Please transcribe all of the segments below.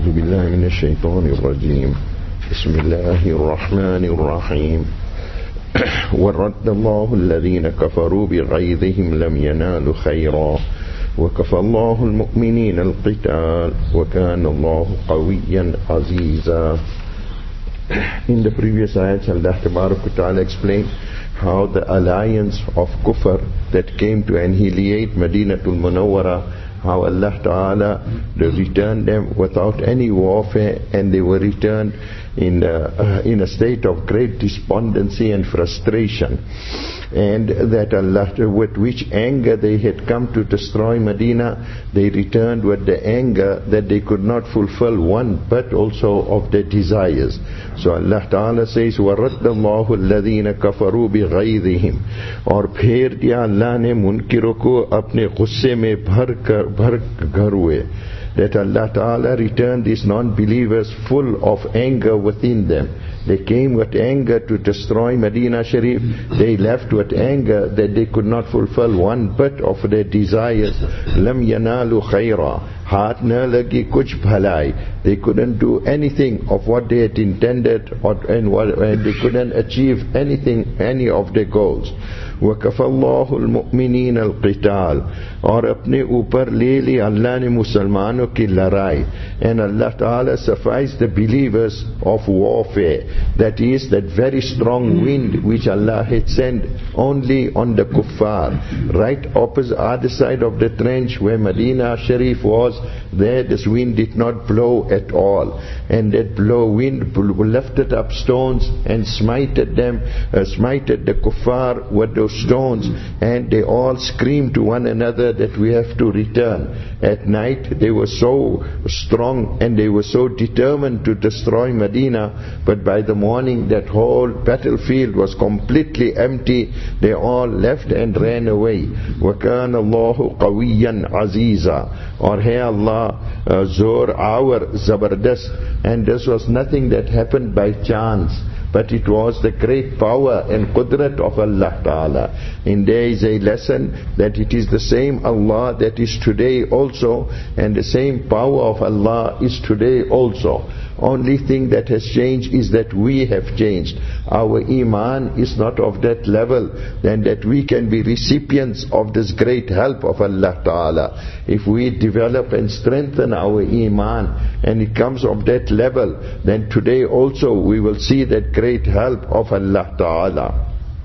أعوذ بالله من الشيطان الرجيم بسم الله الرحمن الرحيم ورد الله الذين كفروا بغيظهم لم ينالوا خيرا وكفى الله المؤمنين القتال وكان الله قويا عزيزا. In the previous ayats, Allah Tabarak wa Ta'ala explained how the alliance of Kufr that came to annihilate Madinatul Munawwara, how Allah Ta'ala returned them without any warfare, and they were returned in a state of great despondency and frustration, and that Allah, with which anger they had come to destroy Medina, they returned with the anger that they could not fulfill one but also of their desires. So Allah Ta'ala says, وَرَدَّ اللَّهُ الَّذِينَ كَفَرُوا بِغَيْظِهِمْ, और फेर दिया अल्लाह ने मुनकिरों को अपने गुस्से में भर घर हुए. That Allah Ta'ala returned these non-believers full of anger within them. They came with anger to destroy Medina Sharif. They left with anger that they could not fulfill one bit of their desires. لَمْ يَنَالُوا خَيْرًا, हाथ न लगी कुछ भलाई. They couldn't do anything of what they had intended, and they couldn't achieve anything, any of their goals. وَكَفَى اللَّهُ الْمُؤْمِنِينَ الْقِتَالِ, और अपने ऊपर ले ली अल्लाह ने मुसलमानों की लड़ाई. And Allah Ta'ala sufficed the believers of warfare. That is, that very strong wind which Allah had sent only on the kuffar. Right opposite other side of the trench where Medina Sharif was, there this wind did not blow at all. And that wind lifted up stones and smited the kuffar with those stones, and they all screamed to one another that we have to return. At night they were so strong and they were so determined to destroy Medina, but by the morning that whole battlefield was completely empty. They all left and ran away. وَكَانَ اللَّهُ قَوِيًّا عَزِيزًا, or hey Allah, Zor Awar Zabardast. And this was nothing that happened by chance, but it was the great power and qudrat of Allah Ta'ala. And there is a lesson that it is the same Allah that is today also, and the same power of Allah is today also. Only thing that has changed is that we have changed. Our iman is not of that level, then that we can be recipients of this great help of Allah Ta'ala. If we develop and strengthen our iman, and it comes of that level, then today also we will see that great help of Allah Ta'ala.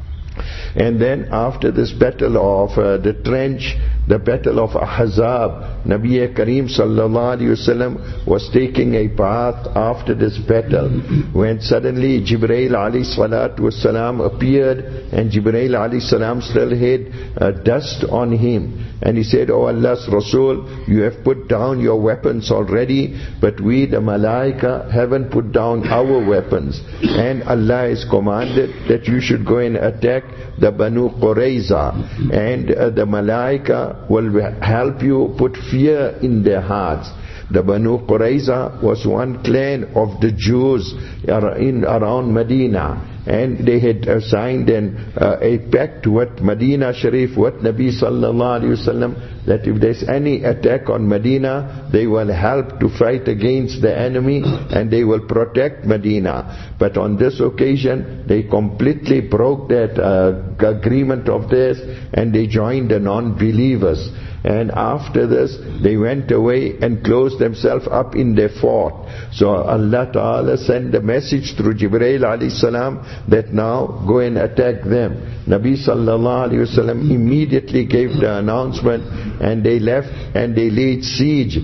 And then after this battle of the trench, the battle of Ahzab, Nabi Kareem Sallallahu Alaihi Wasallam was taking a path after this battle, when suddenly Jibreel Alayhi Salatu Wasalam appeared, and Jibreel Alayhi Salam still had dust on him. And he said, "Oh Allah's Rasul, you have put down your weapons already, but we the Malaika haven't put down our weapons. And Allah has commanded that you should go and attack the Banu Qurayza, and the Malaika will help you put fear in their hearts." The Banu Qurayza was one clan of the Jews around Medina, and they had signed a pact with Medina Sharif, with Nabi Sallallahu Alaihi Wasallam, that if there's any attack on Medina, they will help to fight against the enemy and they will protect Medina. But on this occasion, they completely broke that agreement of theirs, and they joined the non-believers. And after this, they went away and closed themselves up in their fort. So Allah Ta'ala sent a message through Jibreel Alayhi Salam that now go and attack them. Nabi Sallallahu Alaihi Wasallam immediately gave the announcement, and they left and they laid siege.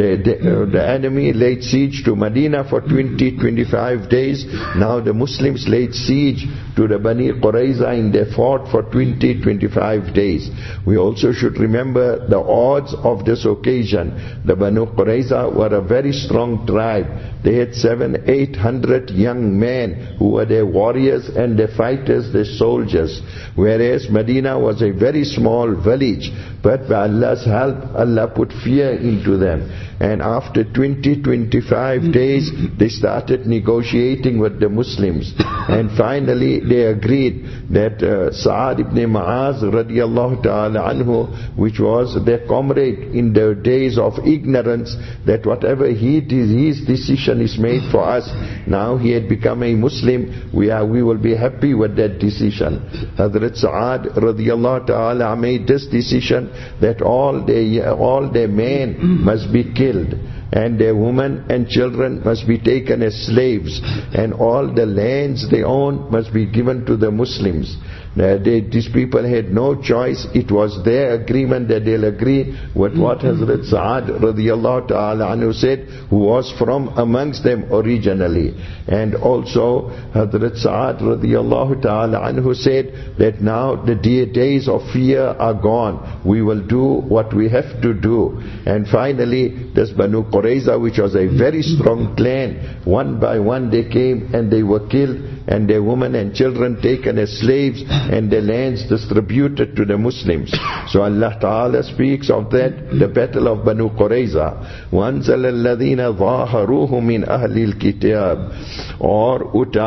The enemy laid siege to Medina for 20-25 days. Now the Muslims laid siege to the Bani Qurayza in their fort for 20-25 days. We also should remember the odds of this occasion. The Banu Qurayza were a very strong tribe. They had 700-800 young men who were their warriors and their fighters, their soldiers. Whereas Medina was a very small village. But by Allah's help, Allah put fear into them. And after 20-25 days, they started negotiating with the Muslims. And finally, they agreed that Sa'ad ibn Mu'az radiallahu ta'ala anhu, which was their comrade in the days of ignorance, that whatever his decision is made for us, now he had become a Muslim, we will be happy with that decision. Hazrat Sa'ad radiallahu ta'ala made this decision that all their men must be killed, and their women and children must be taken as slaves, and all the lands they own must be given to the Muslims. These people had no choice. It was their agreement that they'll agree with what Hazrat Sa'ad radiallahu ta'ala anhu said, who was from amongst them originally. And also Hazrat Sa'ad radiallahu ta'ala anhu said that now the days of fear are gone. We will do what we have to do. And finally, this Banu Qurayza, which was a very strong clan, one by one they came and they were killed, and their women and children taken as slaves, and their lands distributed to the Muslims. So Allah Ta'ala speaks of that, the battle of Banu Qurayza. وَأَنزَلَ الَّذِينَ ظَاهَرُوهُ مِنْ أَهْلِ الْكِتَابِ, और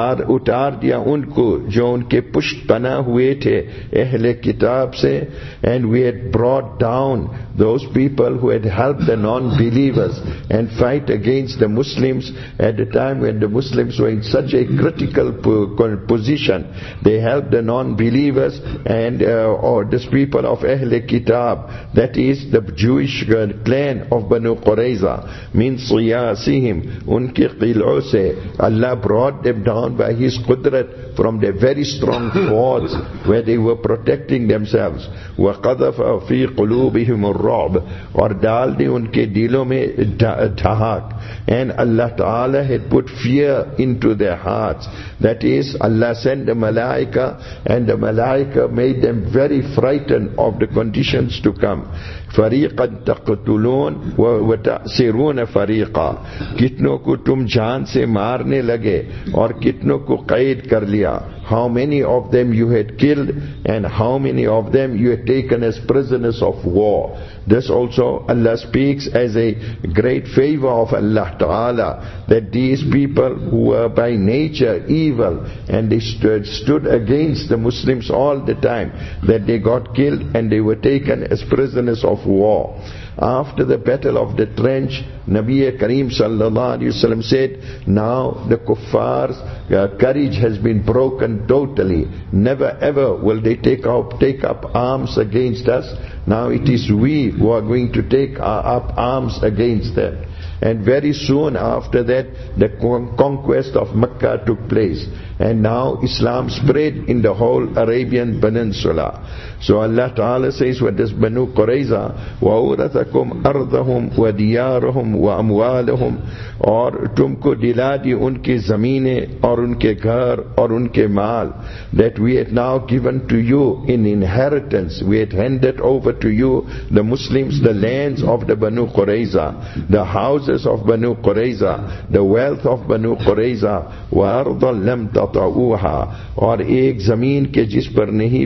उतार दिया उनको जो उनके पुष्ट पना हुए थे अहले किताब से. And we had brought down those people who had helped the non-believers and fight against the Muslims at the time when the Muslims were in such a critical position. They helped the non-believers and or these people of Ahl Kitab, that is the Jewish clan of Banu Qurayza. Min siyasihim, unke qil'u se, Allah brought them down by His qudrat from their very strong forts where they were protecting themselves. وَقَذَفَ فِي قُلُوبِهِمُ الرُّعْبِ, और डाल दे उनके दिलों में ठहाक. And Allah Ta'ala had put fear into their hearts. That is, Allah sent the Malaika, and the Malaika made them very frightened of the conditions to come. فَرِيقًا تَقْتُلُونَ وَتَأْسِرُونَ فَرِيقًا, कितनों को तुम जान से मारने लगे और कितनों को कैद कर लिया. How many of them you had killed, and how many of them you had taken as prisoners of war. This also Allah speaks as a great favor of Allah Ta'ala, that these people who were by nature evil and they stood against the Muslims all the time, that they got killed and they were taken as prisoners of war. After the battle of the trench, Nabi Kareem sallallahu alaihi wasallam said, now the kuffar's courage has been broken totally. Never ever will they take up arms against us. Now it is we who are going to take up arms against them. And very soon after that, the conquest of Mecca took place. And now Islam spread in the whole Arabian Peninsula. So Allah Ta'ala says with this Banu Qurayza, وَأَوْرَثَكُمْ أَرْضَهُمْ وَدِيَارَهُمْ وَأَمْوَالَهُمْ, और तुमको दिला दी उनके ज़मीनें और उनके घर और उनके माल. That we had now given to you in inheritance, we had handed over to you, the Muslims, the lands of the Banu Qurayza, the houses of Banu Qurayza, the wealth of Banu Qurayza. وَأَرْضًا لَمْ تَطَعُوهَا, और एक ज़मीन के जिस पर नहीं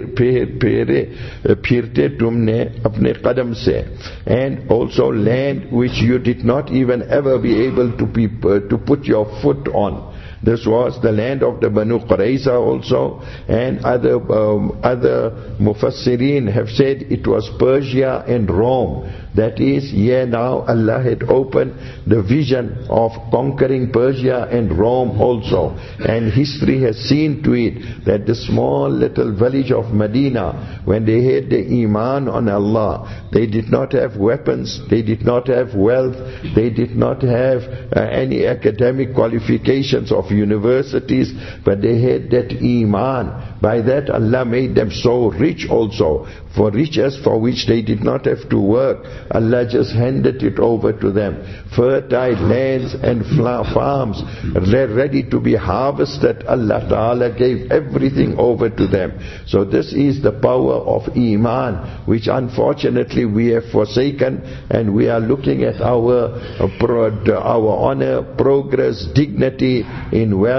फिरते तुमने अपने कदम से. And also land which you did not even ever be able to put your foot on. This was the land of the Banu Qurayza also, and other Mufassirin have said it was Persia and Rome. That is, here now Allah had opened the vision of conquering Persia and Rome also. And history has seen to it that the small little village of Medina, when they had the Iman on Allah, they did not have weapons, they did not have wealth, they did not have any academic qualifications of universities, but they had that Iman. By that Allah made them so rich also, for riches for which they did not have to work. Allah just handed it over to them. Fertile lands and farms ready to be harvested. Allah Ta'ala gave everything over to them. So this is the power of Iman, which unfortunately we have forsaken, and we are looking at our honor, progress, dignity in wealth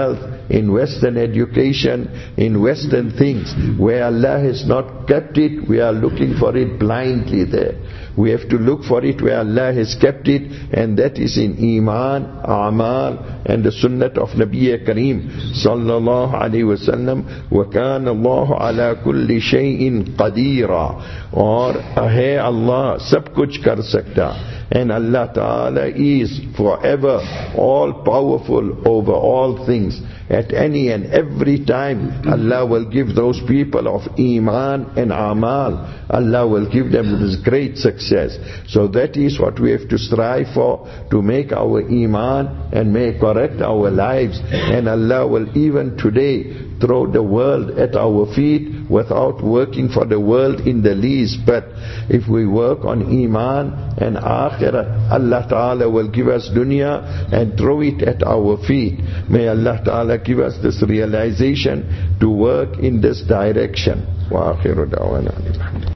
in Western education, in Western things. Where Allah has not kept it, we are looking for it blindly there. We have to look for it where Allah has kept it, and that is in Iman, A'mal, and the Sunnah of Nabi Kareem sallallahu alayhi wa sallam. وَكَانَ اللَّهُ عَلَى كُلِّ شَيْءٍ قَدِيرًا. Or hai Allah sab kuch kar sakta. And Allah Ta'ala is forever all powerful over all things. At any and every time, Allah will give those people of Iman and Amal, Allah will give them this great success. So that is what we have to strive for, to make our Iman and may correct our lives. And Allah will even today throw the world at our feet without working for the world in the least. But if we work on Iman and Akhirah, Allah Ta'ala will give us dunya and throw it at our feet. May Allah Ta'ala give us this realization to work in this direction. Wa akhiru da'wana.